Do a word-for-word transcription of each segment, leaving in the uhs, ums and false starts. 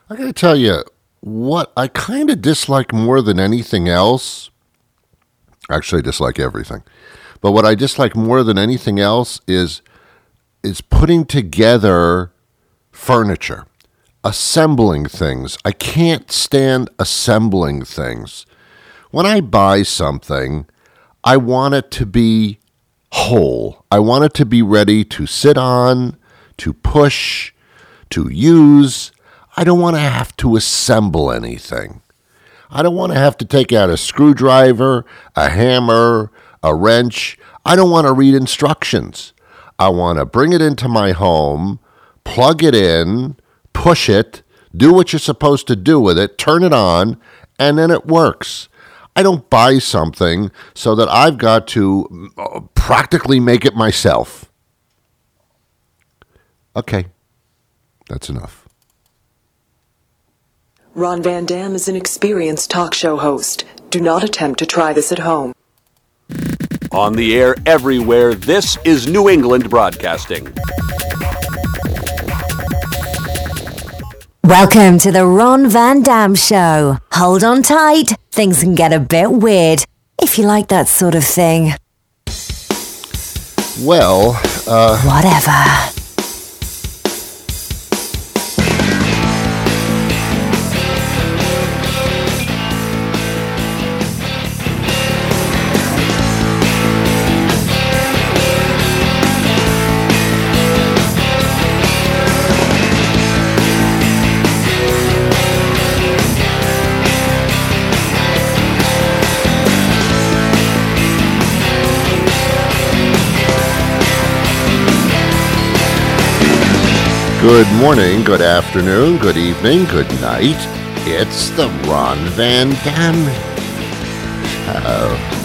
I got to tell you, what I kind of dislike more than anything else, actually I dislike everything, but what I dislike more than anything else is is putting together furniture, assembling things. I can't stand assembling things. When I buy something, I want it to be whole. I want it to be ready to sit on, to push, to use. I don't want to have to assemble anything. I don't want to have to take out a screwdriver, a hammer, a wrench. I don't want to read instructions. I want to bring it into my home, plug it in, push it, do what you're supposed to do with it, turn it on, and then it works. I don't buy something so that I've got to practically make it myself. Okay, that's enough. Ron Van Dam is an experienced talk show host. Do not attempt to try this at home. On the air everywhere, this is New England Broadcasting. Welcome to the Ron Van Dam Show. Hold on tight. Things can get a bit weird, if you like that sort of thing. Well, uh... Whatever. Good morning, good afternoon, good evening, good night. It's the Ron Van Dam Show.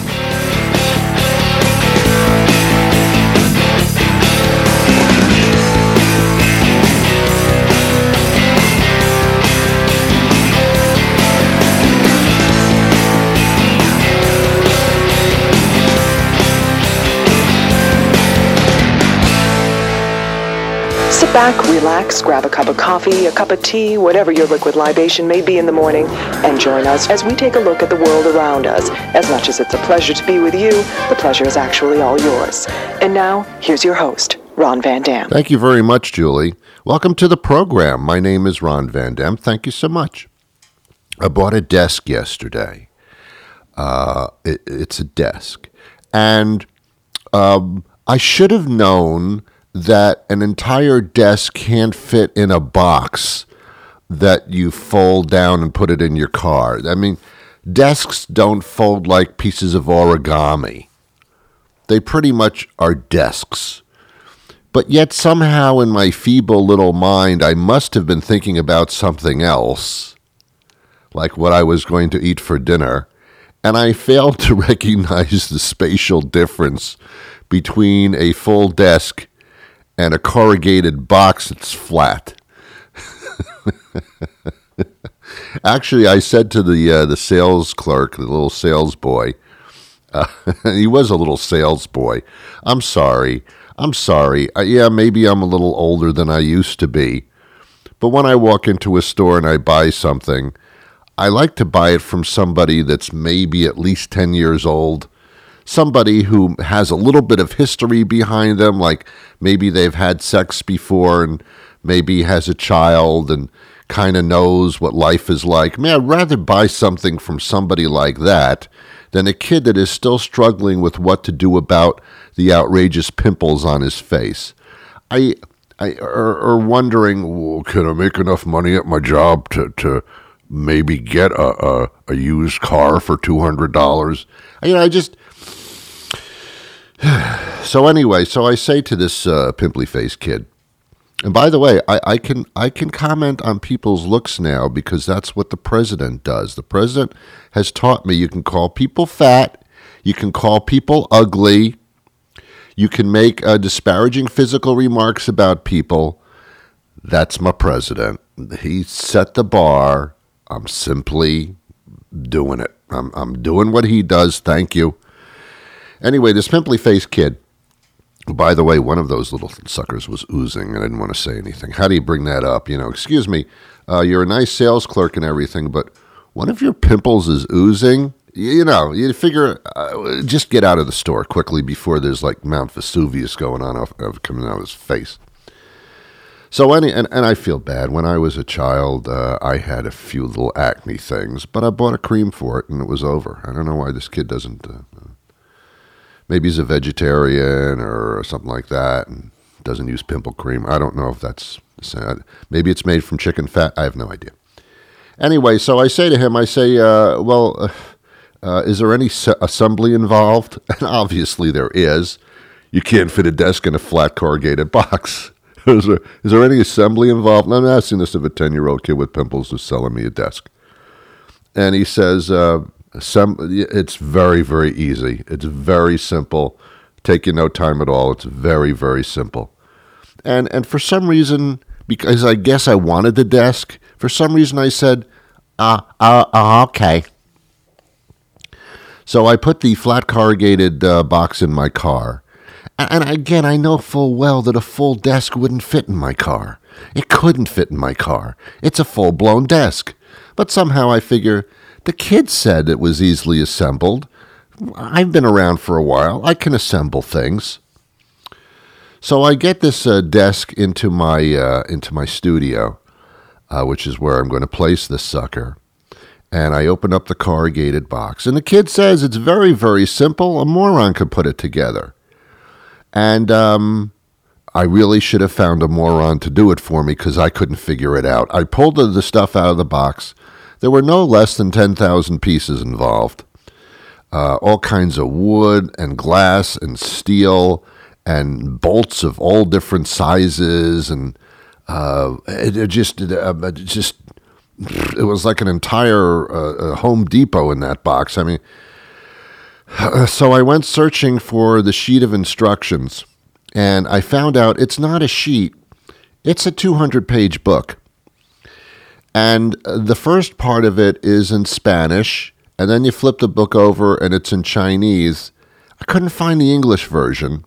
Sit back, relax, grab a cup of coffee, a cup of tea, whatever your liquid libation may be in the morning, and join us as we take a look at the world around us. As much as it's a pleasure to be with you, the pleasure is actually all yours. And now, here's your host, Ron Van Dam. Thank you very much, Julie. Welcome to the program. My name is Ron Van Dam. Thank you so much. I bought a desk yesterday. Uh, it, it's a desk. And um, I should have known that an entire desk can't fit in a box that you fold down and put it in your car. I mean, desks don't fold like pieces of origami. They pretty much are desks. But yet somehow in my feeble little mind, I must have been thinking about something else, like what I was going to eat for dinner, and I failed to recognize the spatial difference between a full desk and a corrugated box that's flat. Actually, I said to the uh, the sales clerk, the little sales boy, uh, he was a little sales boy, I'm sorry, I'm sorry. Uh, yeah, maybe I'm a little older than I used to be. But when I walk into a store and I buy something, I like to buy it from somebody that's maybe at least ten years old. Somebody who has a little bit of history behind them, like maybe they've had sex before and maybe has a child and kind of knows what life is like. Man, I'd rather buy something from somebody like that than a kid that is still struggling with what to do about the outrageous pimples on his face. I, I are, are wondering, well, can I make enough money at my job to, to maybe get a, a, a used car for two hundred dollars? You know, I just... So anyway, so I say to this uh, pimply-faced kid, and by the way, I, I can I can comment on people's looks now because that's what the president does. The president has taught me you can call people fat, you can call people ugly, you can make uh, disparaging physical remarks about people. That's my president. He set the bar. I'm simply doing it. I'm I'm doing what he does. Thank you. Anyway, this pimply-faced kid By the way, one of those little suckers was oozing, and I didn't want to say anything. How do you bring that up? You know, excuse me, uh, you're a nice sales clerk and everything, but one of your pimples is oozing. You know, you figure, uh, just get out of the store quickly before there's like Mount Vesuvius going on off, uh, coming out of his face. So, any, and, and I feel bad. When I was a child, uh, I had a few little acne things, but I bought a cream for it, and it was over. I don't know why this kid doesn't, uh, maybe he's a vegetarian or something like that, and doesn't use pimple cream. I don't know if that's, maybe it's made from chicken fat. I have no idea. Anyway, so I say to him, I say, uh, well... Uh, Uh, is there any s- assembly involved? And obviously there is. You can't fit a desk in a flat corrugated box. is, there, is there any assembly involved? And I'm asking this of a ten-year-old kid with pimples who's selling me a desk. And he says, uh, some, it's very, very easy. It's very simple. Take you no time at all. It's very, very simple. And and for some reason, because I guess I wanted the desk, for some reason I said, uh, uh, uh okay. So I put the flat corrugated uh, box in my car. And, and again, I know full well that a full desk wouldn't fit in my car. It couldn't fit in my car. It's a full-blown desk. But somehow I figure the kid said it was easily assembled. I've been around for a while. I can assemble things. So I get this uh, desk into my uh, into my studio, uh, which is where I'm going to place this sucker. And I open up the corrugated box. And the kid says it's very, very simple. A moron could put it together. And um, I really should have found a moron to do it for me because I couldn't figure it out. I pulled the, the stuff out of the box. There were no less than ten thousand pieces involved. Uh, all kinds of wood and glass and steel and bolts of all different sizes. And uh, it, it just... Uh, it just It was like an entire uh, Home Depot in that box. I mean, so I went searching for the sheet of instructions, and I found out it's not a sheet. It's a two hundred page book. And the first part of it is in Spanish, and then you flip the book over, and it's in Chinese. I couldn't find the English version,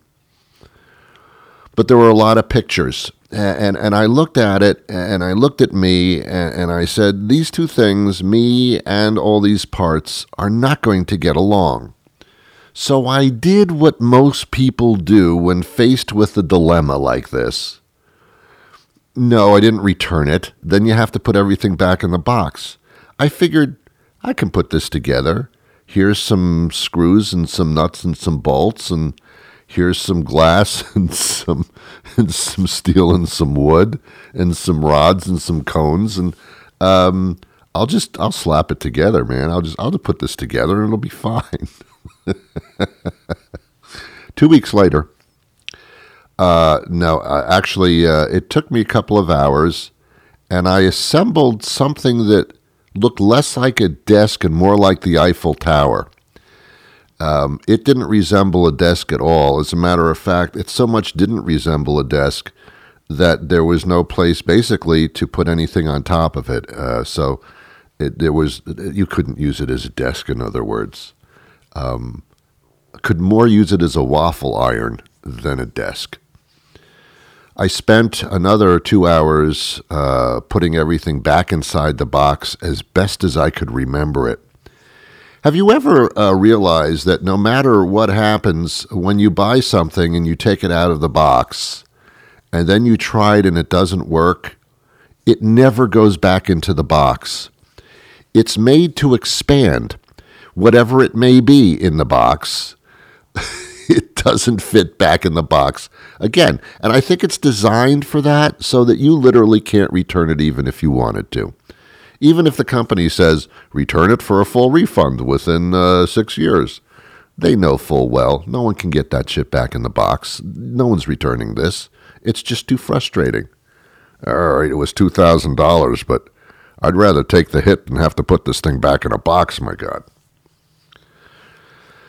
but there were a lot of pictures. And and I looked at it, and I looked at me, and, and I said, these two things, me and all these parts, are not going to get along. So I did what most people do when faced with a dilemma like this. No, I didn't return it. Then you have to put everything back in the box. I figured, I can put this together. Here's some screws and some nuts and some bolts, and here's some glass and some and some steel and some wood and some rods and some cones, and um, I'll just I'll slap it together, man. I'll just I'll just put this together and it'll be fine. Two weeks later, uh, no, uh, actually, uh, it took me a couple of hours, and I assembled something that looked less like a desk and more like the Eiffel Tower. Um, it didn't resemble a desk at all. As a matter of fact, it so much didn't resemble a desk that there was no place basically to put anything on top of it. Uh, so it, there was you couldn't use it as a desk, in other words. Um, could more use it as a waffle iron than a desk. I spent another two hours uh, putting everything back inside the box as best as I could remember it. Have you ever uh, realized that no matter what happens when you buy something and you take it out of the box and then you try it and it doesn't work, it never goes back into the box. It's made to expand. Whatever it may be in the box, it doesn't fit back in the box again. And I think it's designed for that so that you literally can't return it even if you wanted to. Even if the company says, return it for a full refund within uh, six years. They know full well no one can get that shit back in the box. No one's returning this. It's just too frustrating. All right, it was two thousand dollars, but I'd rather take the hit than have to put this thing back in a box, my God.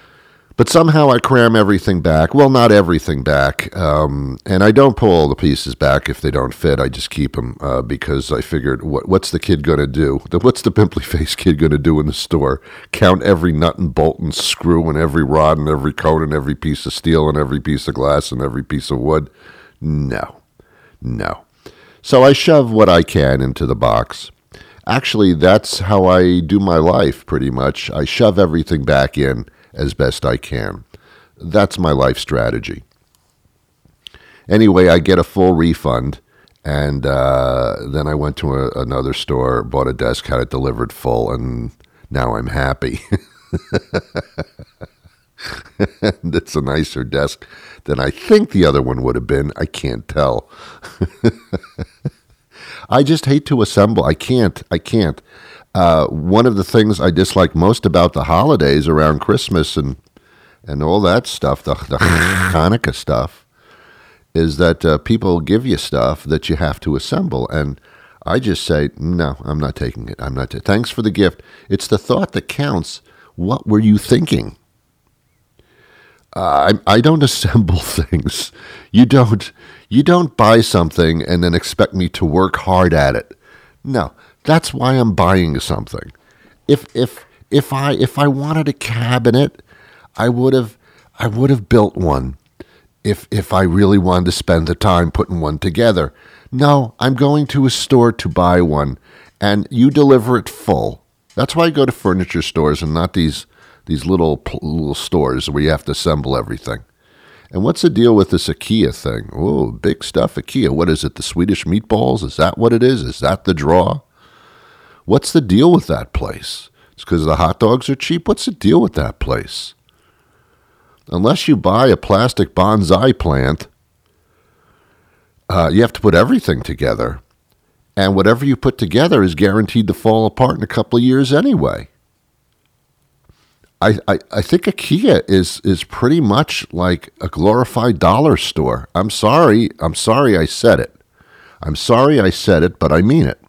But somehow I cram everything back. Well, not everything back. Um, and I don't pull all the pieces back if they don't fit. I just keep them uh, because I figured, what, what's the kid going to do? What's the pimply-faced kid going to do in the store? Count every nut and bolt and screw and every rod and every cone and every piece of steel and every piece of glass and every piece of wood? No. No. So I shove what I can into the box. Actually, that's how I do my life, pretty much. I shove everything back in as best I can. That's my life strategy. Anyway, I get a full refund, and uh, then I went to a, another store, bought a desk, had it delivered full, and now I'm happy. And it's a nicer desk than I think the other one would have been. I can't tell. I just hate to assemble. I can't. I can't. Uh, one of the things I dislike most about the holidays around Christmas and and all that stuff, the, the Hanukkah stuff, is that uh, people give you stuff that you have to assemble. And I just say, no, I'm not taking it. I'm not. T- Thanks for the gift. It's the thought that counts. What were you thinking? Uh, I, I don't assemble things. You don't. You don't buy something and then expect me to work hard at it. No. That's why I'm buying something. If if if I if I wanted a cabinet, I would have I would have built one. If if I really wanted to spend the time putting one together. No, I'm going to a store to buy one, and you deliver it full. That's why I go to furniture stores and not these these little little stores where you have to assemble everything. And what's the deal with this IKEA thing? Oh, big stuff, IKEA. What is it? The Swedish meatballs? Is that what it is? Is that the draw? What's the deal with that place? It's because the hot dogs are cheap? What's the deal with that place? Unless you buy a plastic bonsai plant, uh, you have to put everything together. And whatever you put together is guaranteed to fall apart in a couple of years anyway. I, I, I think IKEA is, is pretty much like a glorified dollar store. I'm sorry. I'm sorry I said it. I'm sorry I said it, but I mean it.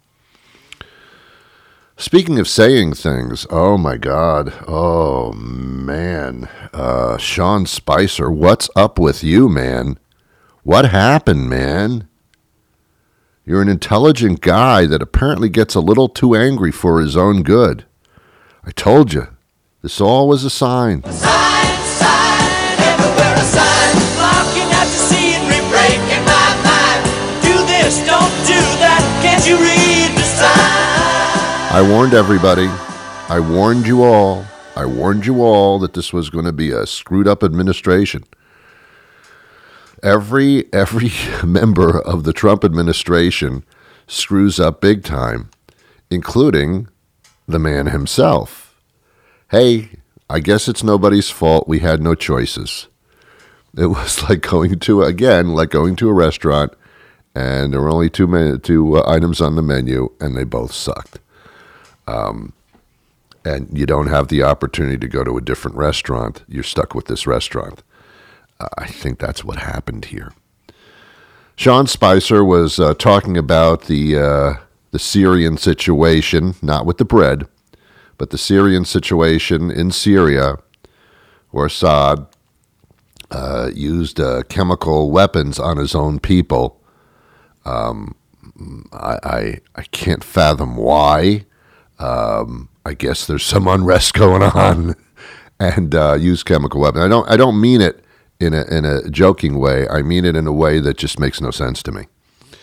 Speaking of saying things, oh my God, oh man, uh, Sean Spicer, what's up with you, man? What happened, man? You're an intelligent guy that apparently gets a little too angry for his own good. I told you, this all was a sign. A sign, sign, everywhere a sign, blocking out to see and re-breaking my mind. Do this, don't do that, can't you read the sign? I warned everybody. I warned you all. I warned you all that this was going to be a screwed up administration. Every every member of the Trump administration screws up big time, including the man himself. Hey, I guess it's nobody's fault. We had no choices. It was like going to, again, like going to a restaurant, and there were only two, men, two uh, items on the menu, and they both sucked. Um, and you don't have the opportunity to go to a different restaurant. You're stuck with this restaurant. Uh, I think that's what happened here. Sean Spicer was uh, talking about the uh, the Syrian situation, not with the bread, but the Syrian situation in Syria, where Assad uh, used uh, chemical weapons on his own people. Um, I, I I can't fathom why. Um, I guess there's some unrest going on, and uh, use chemical weapons. I don't. I don't mean it in a in a joking way. I mean it in a way that just makes no sense to me.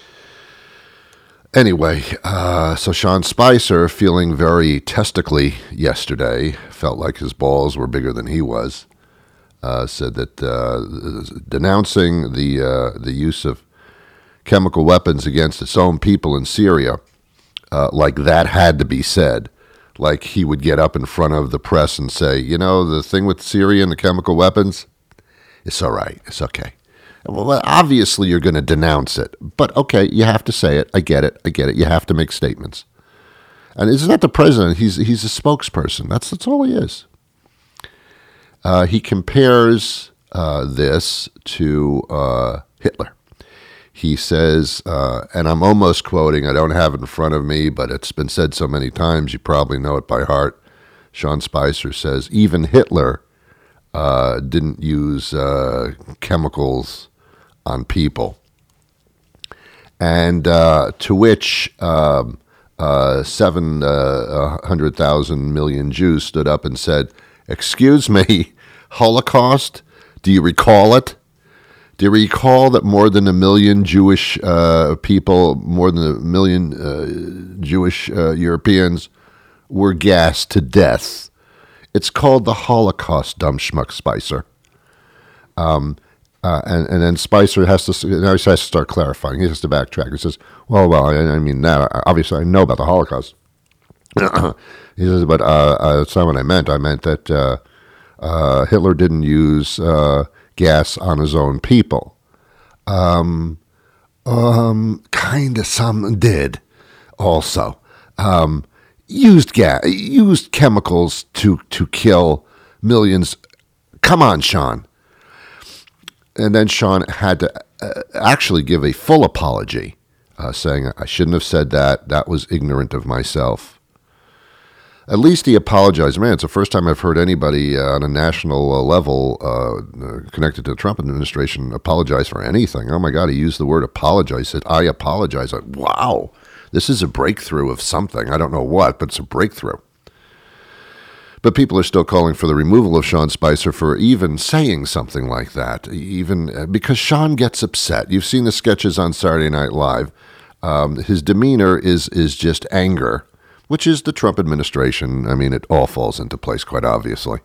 Anyway, uh, so Sean Spicer, feeling very testicly yesterday, felt like his balls were bigger than he was. Uh, said that uh, denouncing the uh, the use of chemical weapons against its own people in Syria. Uh, like that had to be said. Like he would get up in front of the press and say, you know, the thing with Syria and the chemical weapons, it's all right. It's okay. Well, obviously you're going to denounce it. But okay, you have to say it. I get it. I get it. You have to make statements. And isn't that the president? He's he's a spokesperson. That's, that's all he is. Uh, he compares uh, this to uh, Hitler. He says, uh, and I'm almost quoting, I don't have it in front of me, but it's been said so many times, you probably know it by heart. Sean Spicer says, even Hitler uh, didn't use uh, chemicals on people. And uh, to which um, uh, seven hundred thousand million Jews stood up and said, "Excuse me, Holocaust? Do you recall it? Do you recall that more than a million Jewish uh, people, more than a million uh, Jewish uh, Europeans were gassed to death? It's called the Holocaust, dumb schmuck Spicer." Um, uh, and, and then Spicer has to now he has to start clarifying. He has to backtrack. He says, "Well, well, I, I mean that. Obviously, I know about the Holocaust." He says, "But uh, uh, that's not what I meant. I meant that uh, uh, Hitler didn't use uh, gas on his own people. Um, um, kind of some did, also." Um, Used gas, used chemicals to to kill millions. Come on, Sean. And then Sean had to uh, actually give a full apology, uh, saying, "I shouldn't have said that. That was ignorant of myself." At least he apologized. Man, it's the first time I've heard anybody uh, on a national uh, level uh, connected to the Trump administration apologize for anything. Oh my God, he used the word apologize. He said, "I apologize." Like, wow. This is a breakthrough of something. I don't know what, but it's a breakthrough. But people are still calling for the removal of Sean Spicer for even saying something like that, even because Sean gets upset. You've seen the sketches on Saturday Night Live. Um, his demeanor is is just anger, which is the Trump administration. I mean, it all falls into place, quite obviously.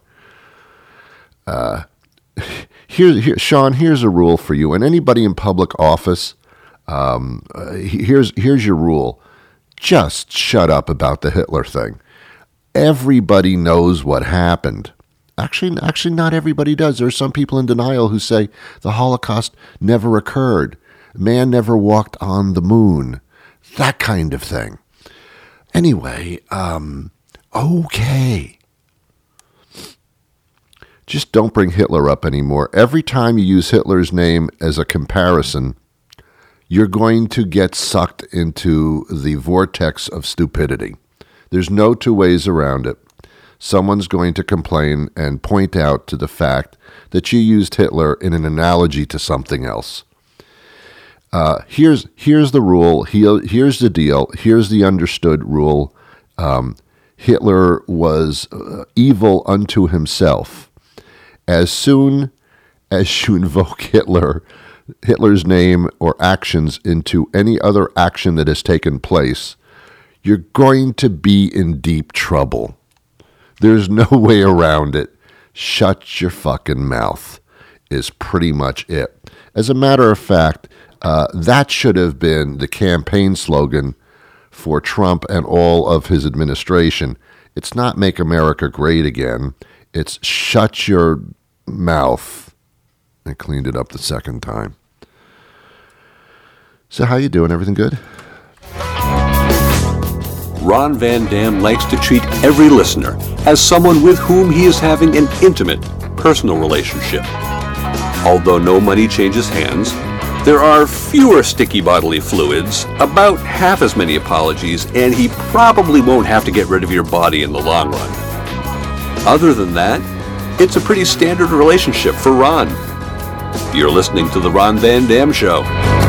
Uh, here, here, Sean, here's a rule for you. And anybody in public office, Um, uh, here's here's your rule. Just shut up about the Hitler thing. Everybody knows what happened. Actually, actually, not everybody does. There are some people in denial who say the Holocaust never occurred. Man never walked on the moon. That kind of thing. Anyway, um, okay. Just don't bring Hitler up anymore. Every time you use Hitler's name as a comparison, you're going to get sucked into the vortex of stupidity. There's no two ways around it. Someone's going to complain and point out to the fact that you used Hitler in an analogy to something else. Uh, here's here's the rule. Here's the deal. Here's the understood rule. Um, Hitler was uh, evil unto himself. As soon as you invoke Hitler, Hitler's name or actions into any other action that has taken place, you're going to be in deep trouble. There's no way around it. Shut your fucking mouth is pretty much it. As a matter of fact, uh, that should have been the campaign slogan for Trump and all of his administration. It's not make America great again. It's shut your mouth. I cleaned it up the second time. So how you doing? Everything good? Ron Van Dam likes to treat every listener as someone with whom he is having an intimate, personal relationship. Although no money changes hands, there are fewer sticky bodily fluids, about half as many apologies, and he probably won't have to get rid of your body in the long run. Other than that, it's a pretty standard relationship for Ron. You're listening to The Ron Van Dam Show.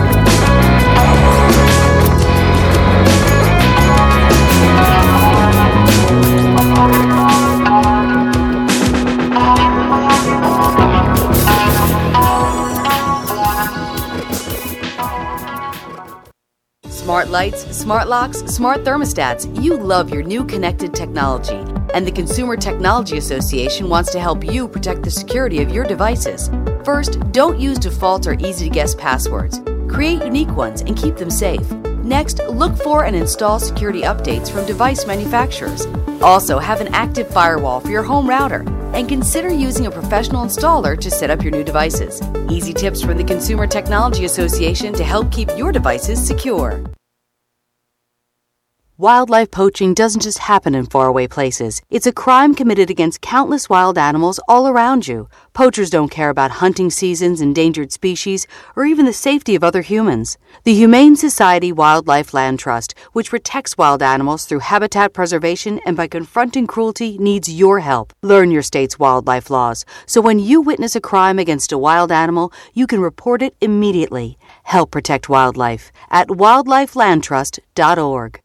Smart lights, smart locks, smart thermostats. You love your new connected technology. And the Consumer Technology Association wants to help you protect the security of your devices. First, don't use default or easy-to-guess passwords. Create unique ones and keep them safe. Next, look for and install security updates from device manufacturers. Also, have an active firewall for your home router. And consider using a professional installer to set up your new devices. Easy tips from the Consumer Technology Association to help keep your devices secure. Wildlife poaching doesn't just happen in faraway places. It's a crime committed against countless wild animals all around you. Poachers don't care about hunting seasons, endangered species, or even the safety of other humans. The Humane Society Wildlife Land Trust, which protects wild animals through habitat preservation and by confronting cruelty, needs your help. Learn your state's wildlife laws, so when you witness a crime against a wild animal, you can report it immediately. Help protect wildlife at wildlife land trust dot org.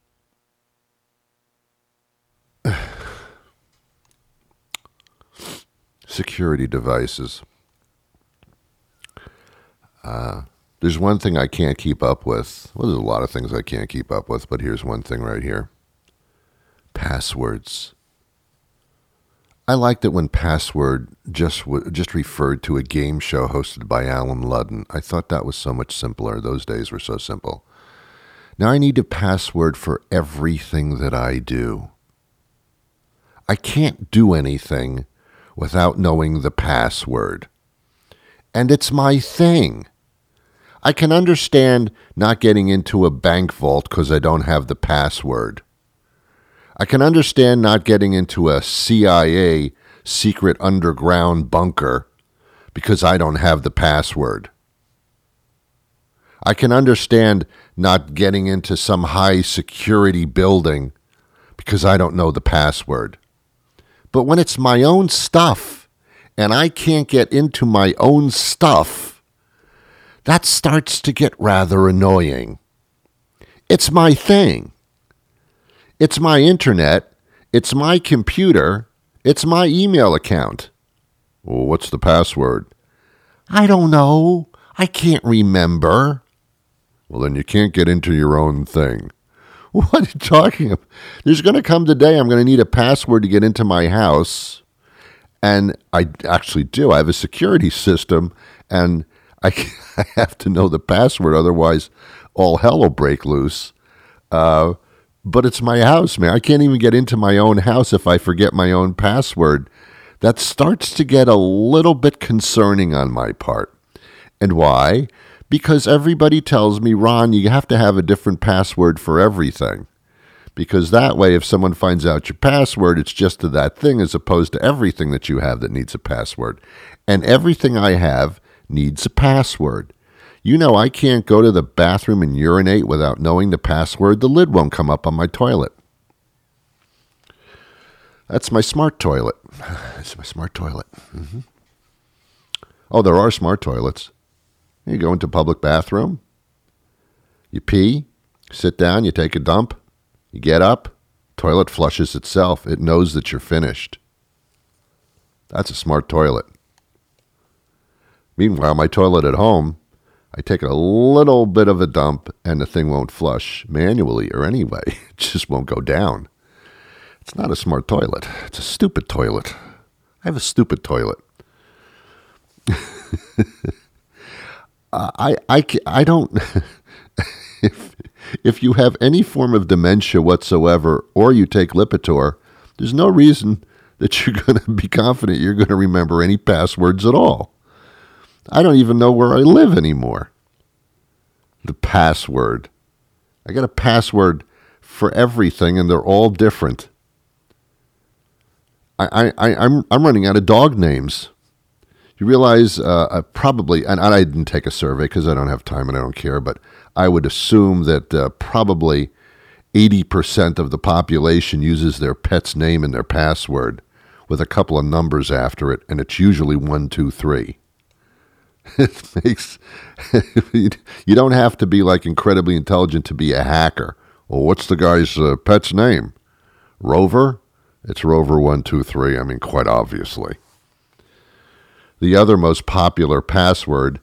Security devices. Uh, there's one thing I can't keep up with. Well, there's a lot of things I can't keep up with, but here's one thing right here. Passwords. I liked it when password just w- just referred to a game show hosted by Alan Ludden. I thought that was so much simpler. Those days were so simple. Now I need a password for everything that I do. I can't do anything without knowing the password. And it's my thing. I can understand not getting into a bank vault because I don't have the password. I can understand not getting into a C I A secret underground bunker because I don't have the password. I can understand not getting into some high security building because I don't know the password. But when it's my own stuff and I can't get into my own stuff, that starts to get rather annoying. It's my thing. It's my internet. It's my computer. It's my email account. Well, what's the password? I don't know. I can't remember. Well, then you can't get into your own thing. What are you talking about? There's going to come the day I'm going to need a password to get into my house. And I actually do. I have a security system, and I, I have to know the password. Otherwise, all hell will break loose. Uh, but it's my house, man. I can't even get into my own house if I forget my own password. That starts to get a little bit concerning on my part. And why? Because everybody tells me, Ron, you have to have a different password for everything. Because that way, if someone finds out your password, it's just to that thing as opposed to everything that you have that needs a password. And everything I have needs a password. You know, I can't go to the bathroom and urinate without knowing the password. The lid won't come up on my toilet. That's my smart toilet. That's my smart toilet. Mm-hmm. Oh, there are smart toilets. You go into a public bathroom, you pee, sit down, you take a dump, you get up, toilet flushes itself. It knows that you're finished. That's a smart toilet. Meanwhile, my toilet at home, I take a little bit of a dump and the thing won't flush manually or anyway. It just won't go down. It's not a smart toilet. It's a stupid toilet. I have a stupid toilet. I, I, I don't, if, if you have any form of dementia whatsoever, or you take Lipitor, there's no reason that you're going to be confident you're going to remember any passwords at all. I don't even know where I live anymore. The password. I got a password for everything, and they're all different. I, I, I'm, I'm running out of dog names. You realize uh, I probably, and I didn't take a survey because I don't have time and I don't care, but I would assume that uh, probably eighty percent of the population uses their pet's name and their password with a couple of numbers after it, and it's usually one, two, three. It makes, you don't have to be like incredibly intelligent to be a hacker. Well, what's the guy's uh, pet's name? Rover? It's Rover one, two, three. I mean, quite obviously. The other most popular password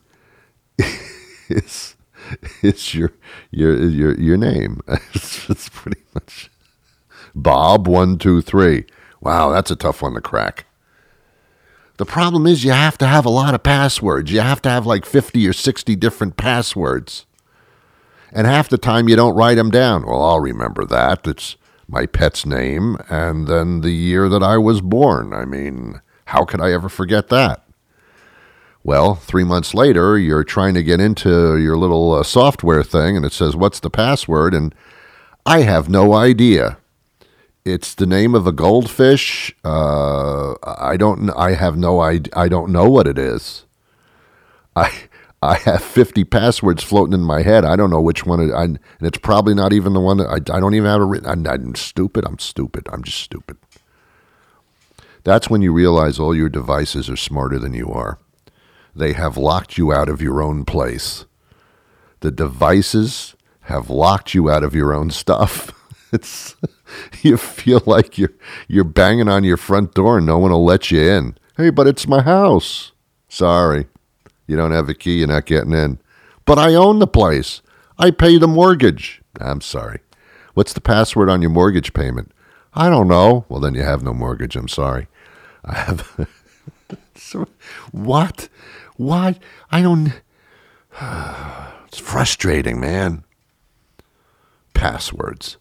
is is your your your your name. It's, it's pretty much Bob one two three. Wow, that's a tough one to crack. The problem is you have to have a lot of passwords. You have to have like fifty or sixty different passwords. And half the time you don't write them down. Well, I'll remember that. It's my pet's name and then the year that I was born. I mean, how could I ever forget that? Well, three months later, you're trying to get into your little uh, software thing, and it says, what's the password? And I have no idea. It's the name of a goldfish. Uh, I don't. I have no idea. I don't know what it is. I I have fifty passwords floating in my head. I don't know which one. It, I, and it's probably not even the one that I. I don't even have it written. I'm, I'm stupid. I'm stupid. I'm just stupid. That's when you realize all your devices are smarter than you are. They have locked you out of your own place. The devices have locked you out of your own stuff. It's you feel like you're you're banging on your front door and no one will let you in. Hey, but it's my house. Sorry, you don't have a key. You're not getting in. But I own the place. I pay the mortgage. I'm sorry. What's the password on your mortgage payment? I don't know. Well, then you have no mortgage. I'm sorry. I have. So, what? Why? I don't. It's frustrating, man. Passwords.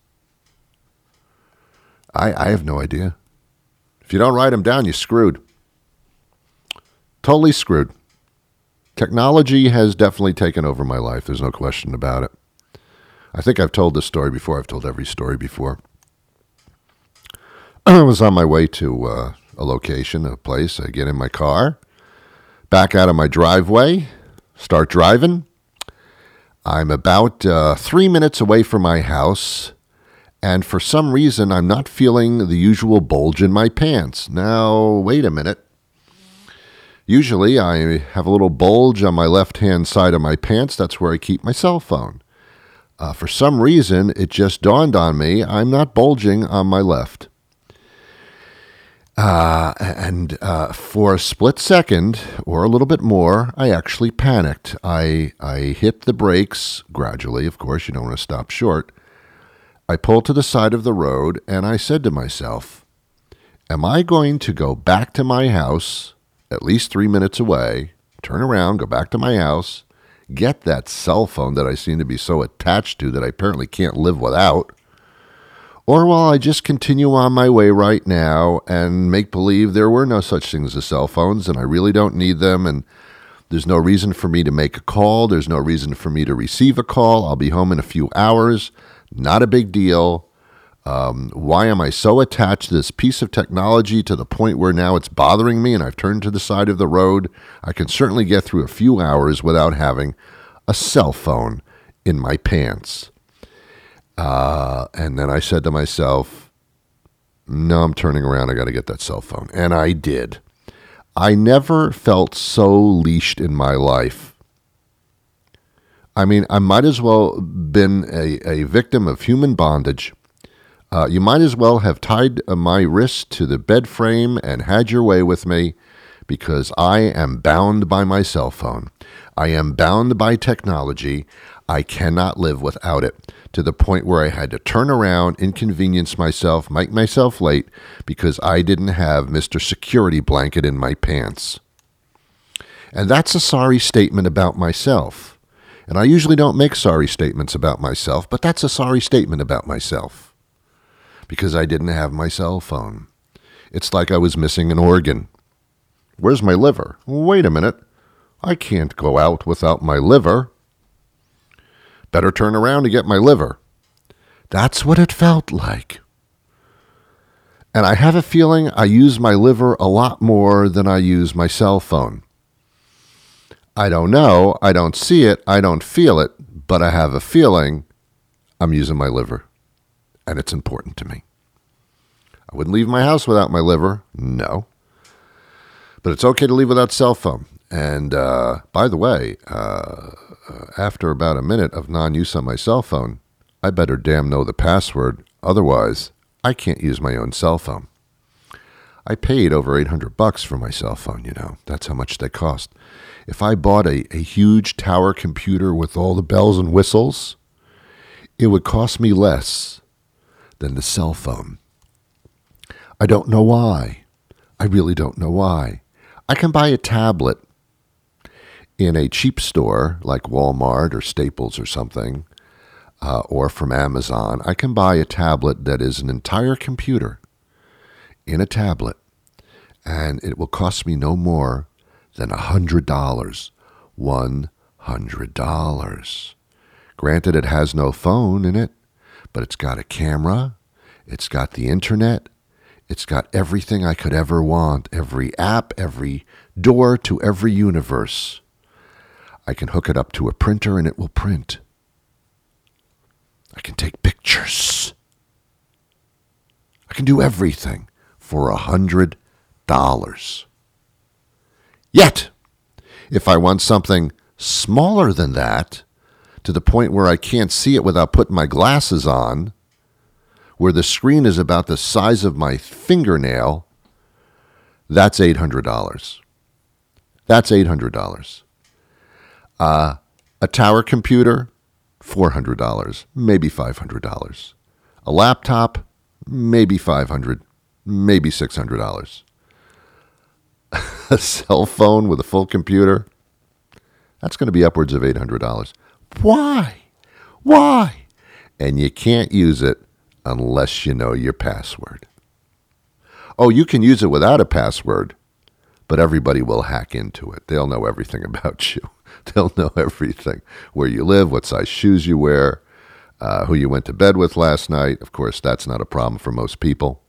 I, I have no idea. If you don't write them down, you're screwed. Totally screwed. Technology has definitely taken over my life. There's no question about it. I think I've told this story before. I've told every story before. I was on my way to uh, a location, a place. I get in my car, back out of my driveway, start driving. I'm about uh, three minutes away from my house. And for some reason, I'm not feeling the usual bulge in my pants. Now, wait a minute. Usually, I have a little bulge on my left-hand side of my pants. That's where I keep my cell phone. Uh, for some reason, it just dawned on me I'm not bulging on my left. Uh, and uh, for a split second, or a little bit more, I actually panicked. I, I hit the brakes gradually. Of course, you don't want to stop short. I pulled to the side of the road, and I said to myself, am I going to go back to my house, at least three minutes away, turn around, go back to my house, get that cell phone that I seem to be so attached to that I apparently can't live without, or will I just continue on my way right now and make believe there were no such things as cell phones, and I really don't need them, and there's no reason for me to make a call, there's no reason for me to receive a call, I'll be home in a few hours, not a big deal. Um, why am I so attached to this piece of technology to the point where now it's bothering me and I've turned to the side of the road? I can certainly get through a few hours without having a cell phone in my pants. Uh, and then I said to myself, no, I'm turning around. I got to get that cell phone. And I did. I never felt so leashed in my life. I mean, I might as well been a, a victim of human bondage. Uh, you might as well have tied uh, my wrist to the bed frame and had your way with me, because I am bound by my cell phone. I am bound by technology. I cannot live without it, to the point where I had to turn around, inconvenience myself, make myself late, because I didn't have Mister Security Blanket in my pants. And that's a sorry statement about myself. And I usually don't make sorry statements about myself, but that's a sorry statement about myself. Because I didn't have my cell phone. It's like I was missing an organ. Where's my liver? Wait a minute. I can't go out without my liver. Better turn around to get my liver. That's what it felt like. And I have a feeling I use my liver a lot more than I use my cell phone. I don't know, I don't see it, I don't feel it, but I have a feeling I'm using my liver, and it's important to me. I wouldn't leave my house without my liver, no. But it's okay to leave without cell phone. And uh, by the way, uh, after about a minute of non-use on my cell phone, I better damn know the password, otherwise I can't use my own cell phone. I paid over eight hundred bucks for my cell phone, you know. That's how much they cost. If I bought a, a huge tower computer with all the bells and whistles, it would cost me less than the cell phone. I don't know why. I really don't know why. I can buy a tablet in a cheap store like Walmart or Staples or something, uh, or from Amazon. I can buy a tablet that is an entire computer in a tablet, and it will cost me no more than one hundred dollars. one hundred dollars. Granted, it has no phone in it, but it's got a camera, it's got the internet, it's got everything I could ever want, every app, every door to every universe. I can hook it up to a printer and it will print. I can take pictures. I can do everything for a hundred dollars. Yet, if I want something smaller than that, to the point where I can't see it without putting my glasses on, where the screen is about the size of my fingernail, that's eight hundred dollars. That's eight hundred dollars. Uh, a tower computer, four hundred dollars, maybe five hundred dollars. A laptop, maybe five hundred dollars, maybe six hundred dollars. A cell phone with a full computer, that's going to be upwards of eight hundred dollars. Why? Why? And you can't use it unless you know your password. Oh, you can use it without a password, but everybody will hack into it. They'll know everything about you. They'll know everything. Where you live, what size shoes you wear, uh, who you went to bed with last night. Of course, that's not a problem for most people.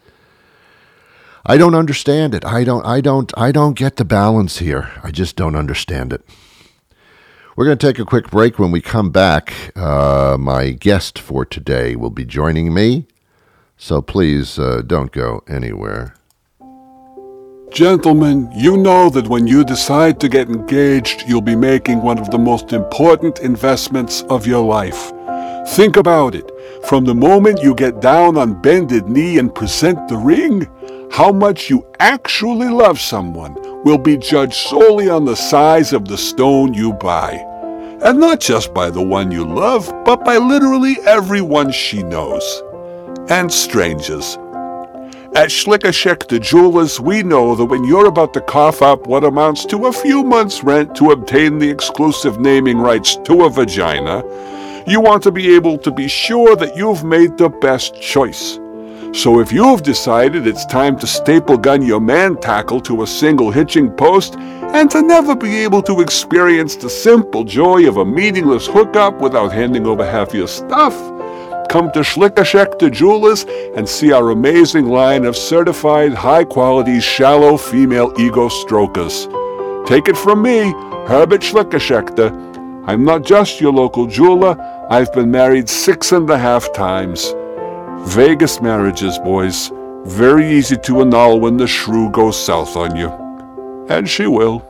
I don't understand it. I don't, I don't, I don't get the balance here. I just don't understand it. We're going to take a quick break. When we come back, uh, my guest for today will be joining me. So please uh, don't go anywhere. Gentlemen, you know that when you decide to get engaged, you'll be making one of the most important investments of your life. Think about it. From the moment you get down on bended knee and present the ring, how much you actually love someone will be judged solely on the size of the stone you buy. And not just by the one you love, but by literally everyone she knows. And strangers. At Schlickerschechter Jewelers, we know that when you're about to cough up what amounts to a few months' rent to obtain the exclusive naming rights to a vagina, you want to be able to be sure that you've made the best choice. So if you've decided it's time to staple gun your man tackle to a single hitching post and to never be able to experience the simple joy of a meaningless hookup without handing over half your stuff, come to Schlickerschechter Jewelers and see our amazing line of certified high-quality shallow female ego strokers. Take it from me, Herbert Schlickerschechter. I'm not just your local jeweler. I've been married six and a half times. Vegas marriages, boys. Very easy to annul when the shrew goes south on you. And she will.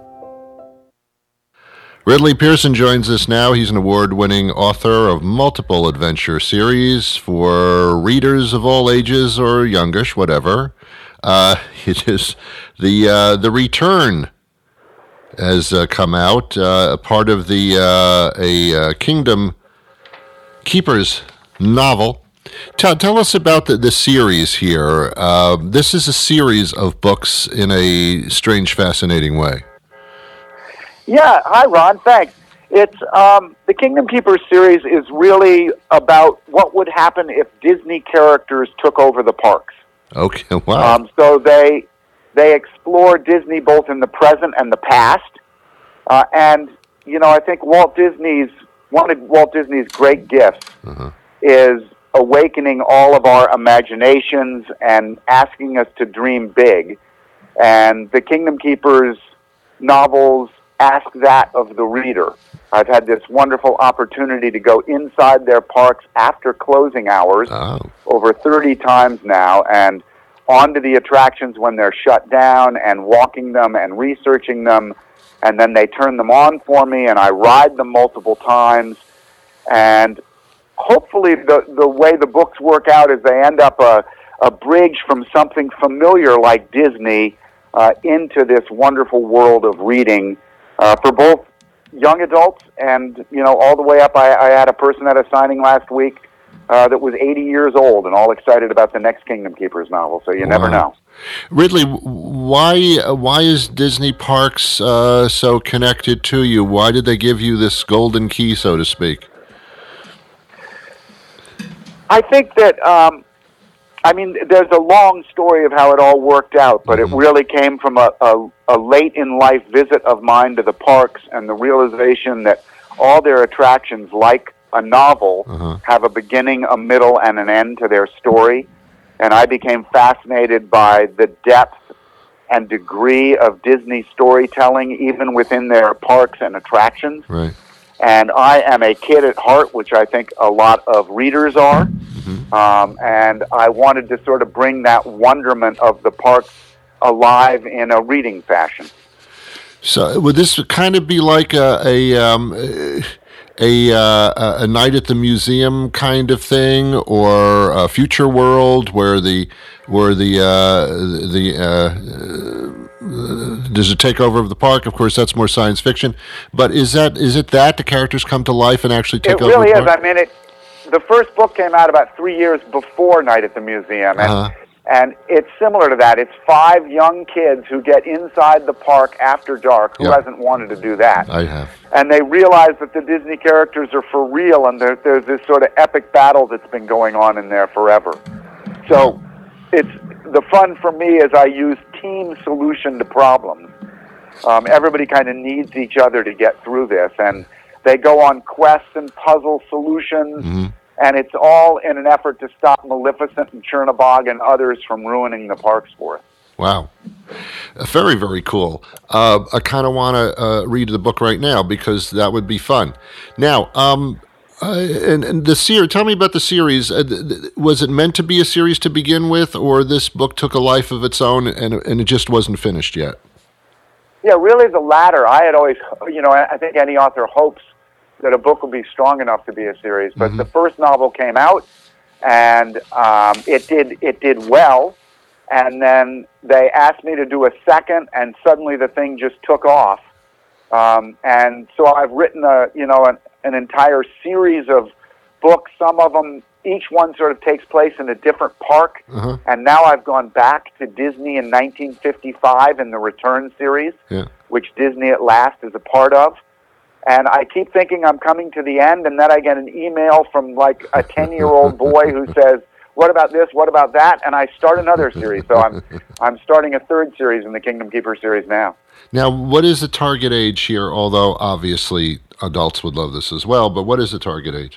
Ridley Pearson joins us now. He's an award-winning author of multiple adventure series for readers of all ages or youngish, whatever. Uh, it is the uh, the Return has uh, come out, uh, part of the uh, a uh, Kingdom Keepers novel. Tell, tell us about the, the series here. Uh, this is a series of books in a strange, fascinating way. Yeah, hi, Ron. Thanks. It's um, the Kingdom Keepers series is really about what would happen if Disney characters took over the parks. Okay, wow. Um, so they they explore Disney both in the present and the past. Uh, and, you know, I think Walt Disney's, one of Walt Disney's great gifts uh-huh. is awakening all of our imaginations and asking us to dream big. And the Kingdom Keepers novels ask that of the reader. I've had this wonderful opportunity to go inside their parks after closing hours oh. over thirty times now, and onto the attractions when they're shut down, and walking them and researching them, and then they turn them on for me, and I ride them multiple times. And hopefully the, the way the books work out is they end up a, a bridge from something familiar like Disney uh, into this wonderful world of reading uh, for both young adults and, you know, all the way up. I, I had a person at a signing last week uh, that was eighty years old and all excited about the next Kingdom Keepers novel, so you wow. never know. Ridley, why why is Disney Parks uh, so connected to you? Why did they give you this golden key, so to speak? I think that, um, I mean, there's a long story of how it all worked out, but mm-hmm. it really came from a, a, a late-in-life visit of mine to the parks and the realization that all their attractions, like a novel Uh-huh. have a beginning, a middle, and an end to their story. And I became fascinated by the depth and degree of Disney storytelling, even within their parks and attractions. Right. And I am a kid at heart, which I think a lot of readers are. Mm-hmm. Um, and I wanted to sort of bring that wonderment of the parks alive in a reading fashion. So would this kind of be like a a um, a, uh, a night at the museum kind of thing, or a future world where the where the uh, the uh, does it take over of the park? Of course, that's more science fiction. But is that is it that the characters come to life and actually take It over? really the is. park? I mean, it. The first book came out about three years before Night at the Museum, and Uh-huh. and it's similar to that. It's five young kids who get inside the park after dark. Who Yep. hasn't wanted to do that? I have. And they realize that the Disney characters are for real, and there, there's this sort of epic battle that's been going on in there forever. So, it's the fun for me is I use team solution to problems. Um, everybody kind of needs each other to get through this, and they go on quests and puzzle solutions, Mm-hmm. and it's all in an effort to stop Maleficent and Chernabog and others from ruining the parks for us. Wow. Uh, Very, very cool. Uh, I kind of want to uh, read the book right now because that would be fun. Now, um, uh, and, and the series, tell me about the series. Uh, th- th- was it meant to be a series to begin with, or this book took a life of its own and, and it just wasn't finished yet? Yeah, really the latter. I had always, you know, I I think any author hopes that a book will be strong enough to be a series. But Mm-hmm. the first novel came out, and um, it did it did well. And then they asked me to do a second, and suddenly the thing just took off. Um, and so I've written a, you know, an, an entire series of books. Some of them, each one sort of takes place in a different park. Uh-huh. And now I've gone back to Disney in nineteen fifty-five in the Return series, Yeah. which Disney at last is a part of. And I keep thinking I'm coming to the end, and then I get an email from like a ten-year-old boy who says, "What about this? What about that?" And I start another series. So I'm I'm starting a third series in the Kingdom Keeper series now. Now, what is the target age here? Although obviously adults would love this as well, but what is the target age?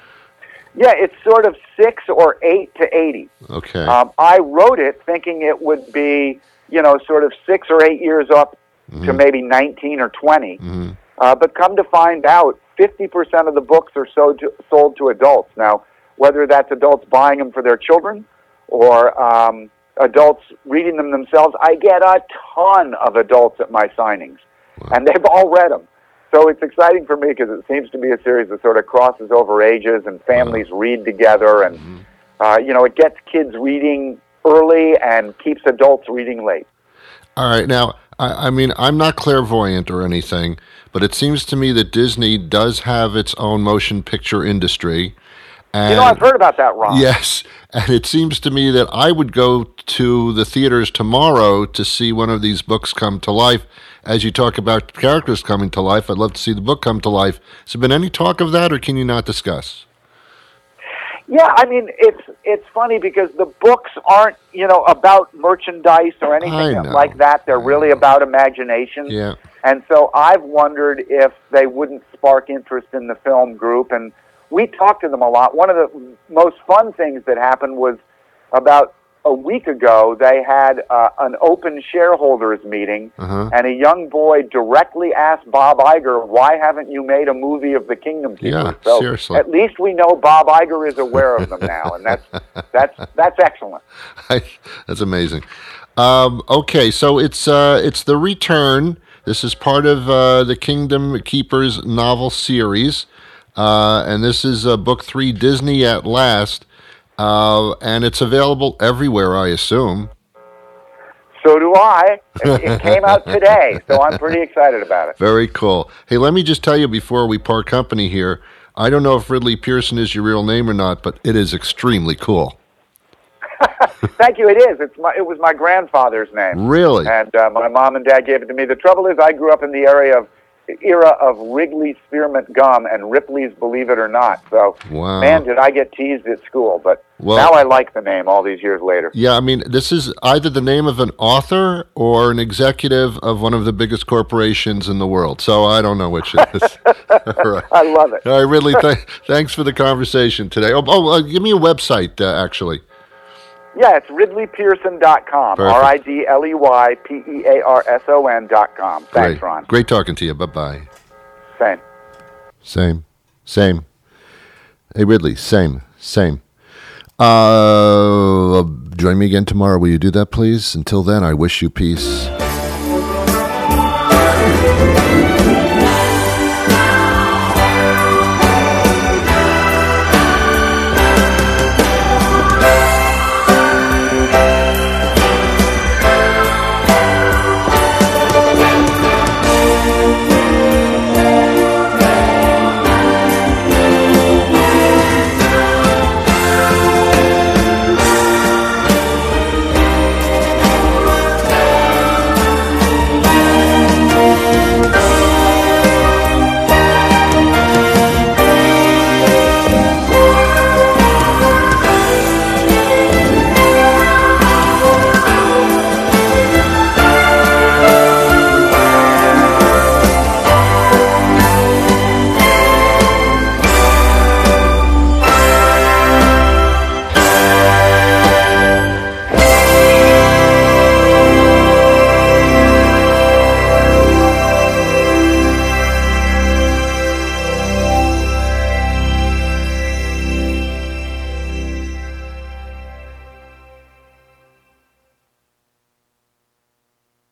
Yeah, it's sort of six or eight to eighty. Okay. Um, I wrote it thinking it would be, you know, sort of six or eight years up to maybe nineteen or twenty. Mhm. Uh, but come to find out, fifty percent of the books are sold to, sold to adults. Now, whether that's adults buying them for their children or um, adults reading them themselves, I get a ton of adults at my signings, and they've all read them. So it's exciting for me because it seems to be a series that sort of crosses over ages and families read together, and uh, you know, it gets kids reading early and keeps adults reading late. All right. Now, I, I mean, I'm not clairvoyant or anything, but it seems to me that Disney does have its own motion picture industry. And You know, I've heard about that, Ron. Yes, and it seems to me that I would go to the theaters tomorrow to see one of these books come to life. As you talk about characters coming to life, I'd love to see the book come to life. Has there been any talk of that, or can you not discuss? Yeah, I mean, it's it's funny because the books aren't, you know, about merchandise or I anything know. like that. They're really about imagination. Yeah. And so I've wondered if they wouldn't spark interest in the film group. And we talked to them a lot. One of the most fun things that happened was about a week ago, they had uh, an open shareholders meeting, Uh-huh. and a young boy directly asked Bob Iger, "Why haven't you made a movie of the Kingdom Keeper?" Yeah, so seriously. at least we know Bob Iger is aware of them now, and that's that's that's excellent. That's amazing. Um, okay, so it's uh, it's The Return. This is part of uh, the Kingdom Keepers novel series, uh, and this is uh, book three, Disney at Last, uh, and it's available everywhere, I assume. So do I. It, it came out today, so I'm pretty excited about it. Very cool. Hey, let me just tell you before we part company here, I don't know if Ridley Pearson is your real name or not, but it is extremely cool. Thank you. It is. It's my. It was my grandfather's name. Really? And uh, my mom and dad gave it to me. The trouble is, I grew up in the area of era of Wrigley Spearmint Gum and Ripley's Believe It or Not. So, wow. man, did I get teased at school. But well, now I like the name all these years later. Yeah, I mean, this is either the name of an author or an executive of one of the biggest corporations in the world. So I don't know which it is. All right. I love it. All right, Ridley, th- thanks for the conversation today. Oh, oh uh, give me a website, uh, actually. Yeah, it's ridley pearson dot com. Perfect. R I D L E Y P E A R S O N dot com. Thanks, Great. Ron. Great talking to you. Bye-bye. Same. Same. Same. Hey, Ridley, same. Same. Uh, join me again tomorrow. Will you do that, please? Until then, I wish you peace.